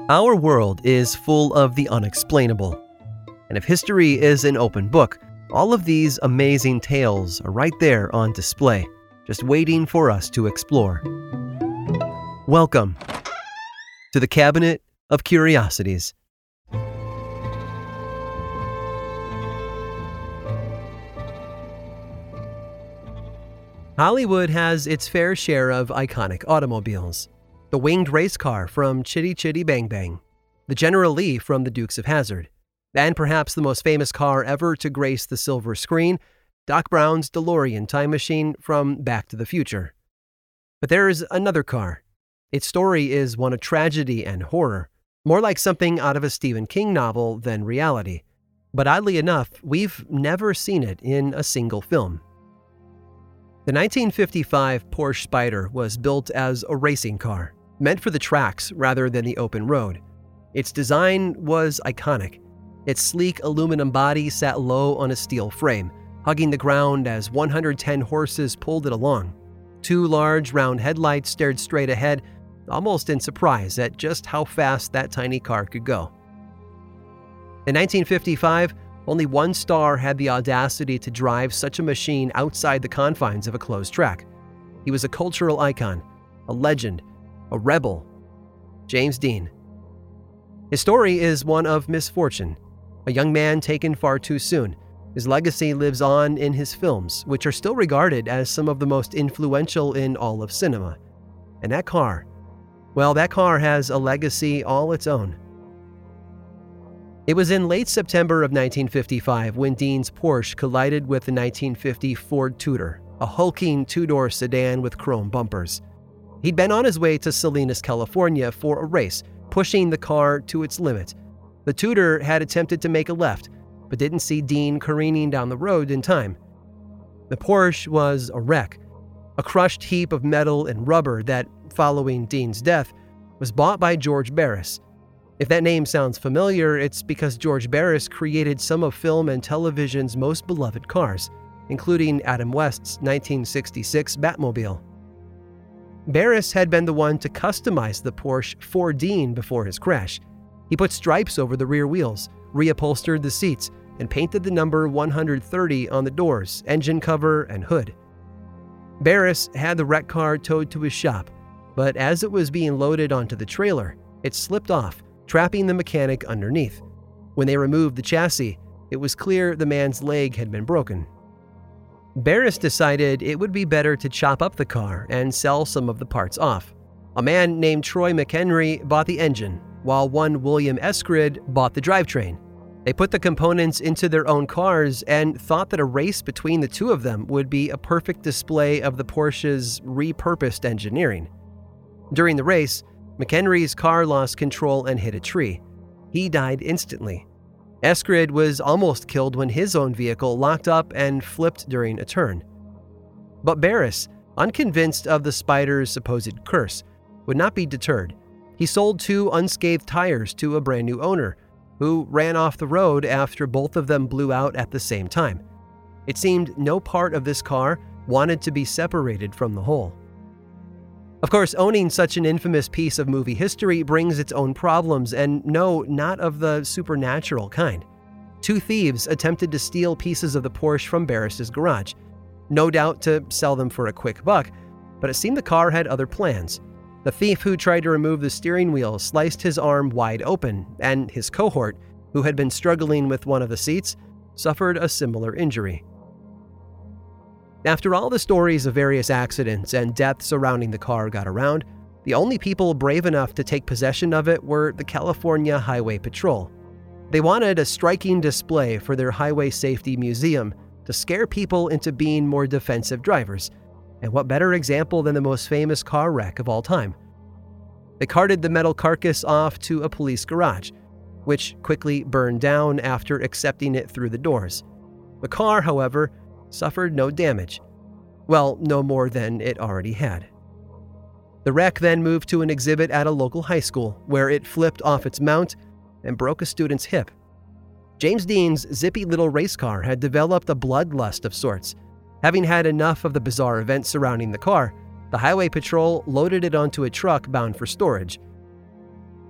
Our world is full of the unexplainable. And if history is an open book, all of these amazing tales are right there on display, just waiting for us to explore. Welcome to the Cabinet of Curiosities. Hollywood has its fair share of iconic automobiles. The winged race car from Chitty Chitty Bang Bang, the General Lee from the Dukes of Hazzard, and perhaps the most famous car ever to grace the silver screen, Doc Brown's DeLorean time machine from Back to the Future. But there is another car. Its story is one of tragedy and horror, more like something out of a Stephen King novel than reality. But oddly enough, we've never seen it in a single film. The 1955 Porsche Spyder was built as a racing car, meant for the tracks rather than the open road. Its design was iconic. Its sleek aluminum body sat low on a steel frame, hugging the ground as 110 horses pulled it along. Two large round headlights stared straight ahead, almost in surprise at just how fast that tiny car could go. In 1955, only one star had the audacity to drive such a machine outside the confines of a closed track. He was a cultural icon, a legend, a rebel, James Dean. His story is one of misfortune, a young man taken far too soon. His legacy lives on in his films, which are still regarded as some of the most influential in all of cinema. And that car has a legacy all its own. It was in late September of 1955 when Dean's Porsche collided with the 1950 Ford Tudor, a hulking two-door sedan with chrome bumpers. He'd been on his way to Salinas, California for a race, pushing the car to its limit. The Tudor had attempted to make a left, but didn't see Dean careening down the road in time. The Porsche was a wreck, a crushed heap of metal and rubber that, following Dean's death, was bought by George Barris. If that name sounds familiar, it's because George Barris created some of film and television's most beloved cars, including Adam West's 1966 Batmobile. Barris had been the one to customize the Porsche for Dean before his crash. He put stripes over the rear wheels, reupholstered the seats, and painted the number 130 on the doors, engine cover, and hood. Barris had the wrecked car towed to his shop, but as it was being loaded onto the trailer, it slipped off, trapping the mechanic underneath. When they removed the chassis, it was clear the man's leg had been broken. Barris decided it would be better to chop up the car and sell some of the parts off. A man named Troy McHenry bought the engine, while one William Eskrid bought the drivetrain. They put the components into their own cars and thought that a race between the two of them would be a perfect display of the Porsche's repurposed engineering. During the race, McHenry's car lost control and hit a tree. He died instantly. Eskrid was almost killed when his own vehicle locked up and flipped during a turn. But Barris, unconvinced of the Spyder's supposed curse, would not be deterred. He sold two unscathed tires to a brand new owner, who ran off the road after both of them blew out at the same time. It seemed no part of this car wanted to be separated from the whole. Of course, owning such an infamous piece of movie history brings its own problems, and no, not of the supernatural kind. Two thieves attempted to steal pieces of the Porsche from Barris's garage, no doubt to sell them for a quick buck, but it seemed the car had other plans. The thief who tried to remove the steering wheel sliced his arm wide open, and his cohort, who had been struggling with one of the seats, suffered a similar injury. After all the stories of various accidents and deaths surrounding the car got around, the only people brave enough to take possession of it were the California Highway Patrol. They wanted a striking display for their highway safety museum to scare people into being more defensive drivers. And what better example than the most famous car wreck of all time? They carted the metal carcass off to a police garage, which quickly burned down after accepting it through the doors. The car, however, suffered no damage. Well, no more than it already had. The wreck then moved to an exhibit at a local high school, where it flipped off its mount and broke a student's hip. James Dean's zippy little race car had developed a bloodlust of sorts. Having had enough of the bizarre events surrounding the car, the Highway Patrol loaded it onto a truck bound for storage.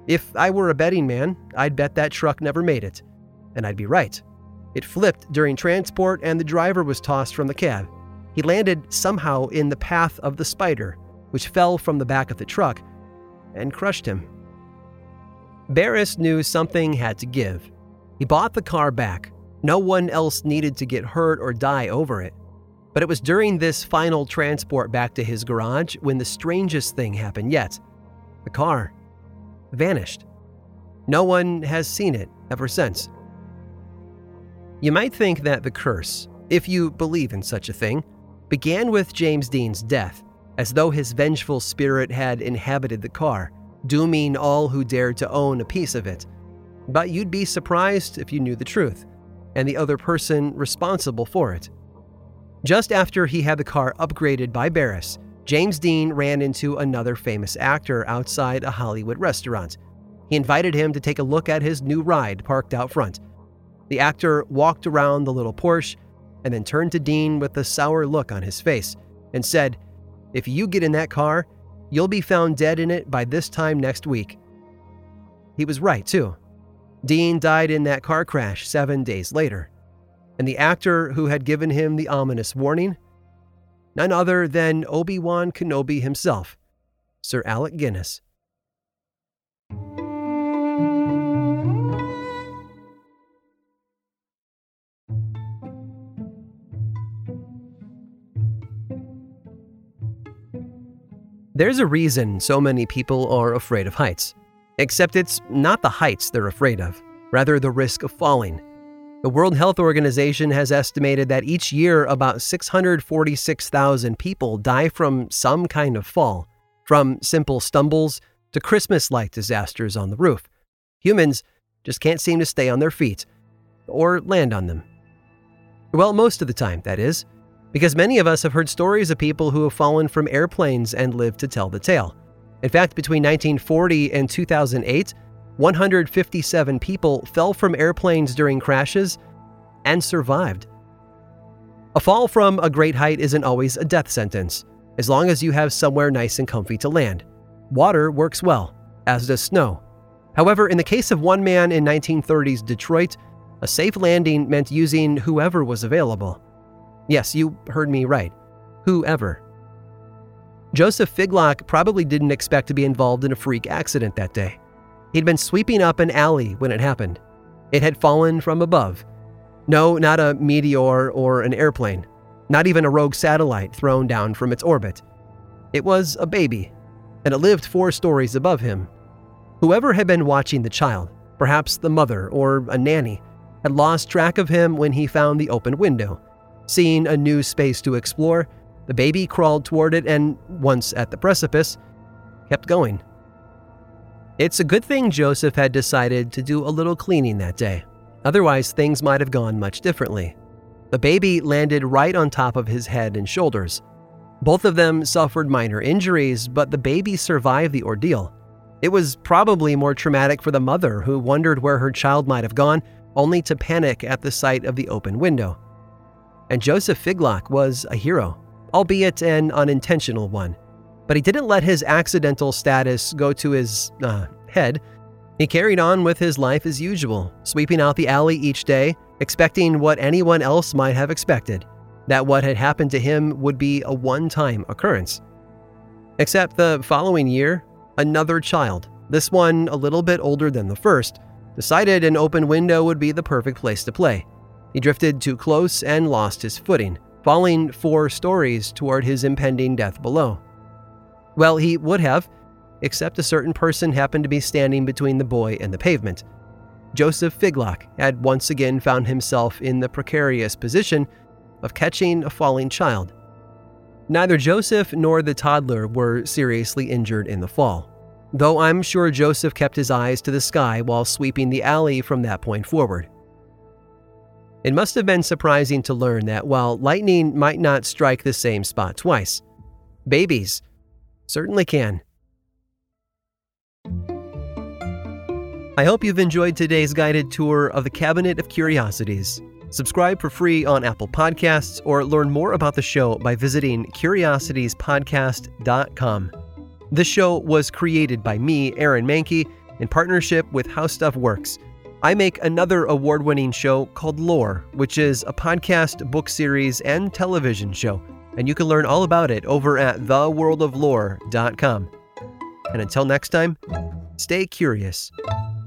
If I were a betting man, I'd bet that truck never made it. And I'd be right. It flipped during transport and the driver was tossed from the cab. He landed somehow in the path of the spider, which fell from the back of the truck and crushed him. Barris knew something had to give. He bought the car back. No one else needed to get hurt or die over it. But it was during this final transport back to his garage when the strangest thing happened yet. The car vanished. No one has seen it ever since. You might think that the curse, if you believe in such a thing, began with James Dean's death, as though his vengeful spirit had inhabited the car, dooming all who dared to own a piece of it. But you'd be surprised if you knew the truth, and the other person responsible for it. Just after he had the car upgraded by Barris, James Dean ran into another famous actor outside a Hollywood restaurant. He invited him to take a look at his new ride parked out front. The actor walked around the little Porsche and then turned to Dean with a sour look on his face and said, "If you get in that car, you'll be found dead in it by this time next week." He was right, too. Dean died in that car crash 7 days later. And the actor who had given him the ominous warning? None other than Obi-Wan Kenobi himself, Sir Alec Guinness. There's a reason so many people are afraid of heights. Except it's not the heights they're afraid of, rather the risk of falling. The World Health Organization has estimated that each year about 646,000 people die from some kind of fall, from simple stumbles to Christmas-like disasters on the roof. Humans just can't seem to stay on their feet, or land on them. Well, most of the time, that is, because many of us have heard stories of people who have fallen from airplanes and lived to tell the tale. In fact, between 1940 and 2008, 157 people fell from airplanes during crashes and survived. A fall from a great height isn't always a death sentence, as long as you have somewhere nice and comfy to land. Water works well, as does snow. However, in the case of one man in 1930s Detroit, a safe landing meant using whoever was available. Yes, you heard me right. Whoever. Joseph Figlock probably didn't expect to be involved in a freak accident that day. He'd been sweeping up an alley when it happened. It had fallen from above. No, not a meteor or an airplane. Not even a rogue satellite thrown down from its orbit. It was a baby, and it lived 4 stories above him. Whoever had been watching the child, perhaps the mother or a nanny, had lost track of him when he found the open window. Seeing a new space to explore, the baby crawled toward it and, once at the precipice, kept going. It's a good thing Joseph had decided to do a little cleaning that day. Otherwise, things might have gone much differently. The baby landed right on top of his head and shoulders. Both of them suffered minor injuries, but the baby survived the ordeal. It was probably more traumatic for the mother, who wondered where her child might have gone, only to panic at the sight of the open window. And Joseph Figlock was a hero, albeit an unintentional one. But he didn't let his accidental status go to his head. He carried on with his life as usual, sweeping out the alley each day, expecting what anyone else might have expected, that what had happened to him would be a one-time occurrence. Except the following year, another child, this one a little bit older than the first, decided an open window would be the perfect place to play. He drifted too close and lost his footing, falling 4 stories toward his impending death below. Well, he would have, except a certain person happened to be standing between the boy and the pavement. Joseph Figlock had once again found himself in the precarious position of catching a falling child. Neither Joseph nor the toddler were seriously injured in the fall, though I'm sure Joseph kept his eyes to the sky while sweeping the alley from that point forward. It must have been surprising to learn that while lightning might not strike the same spot twice, babies certainly can. I hope you've enjoyed today's guided tour of the Cabinet of Curiosities. Subscribe for free on Apple Podcasts or learn more about the show by visiting curiositiespodcast.com. This show was created by me, Aaron Mahnke, in partnership with How Stuff Works. I make another award-winning show called Lore, which is a podcast, book series, and television show, and you can learn all about it over at theworldoflore.com. And until next time, stay curious.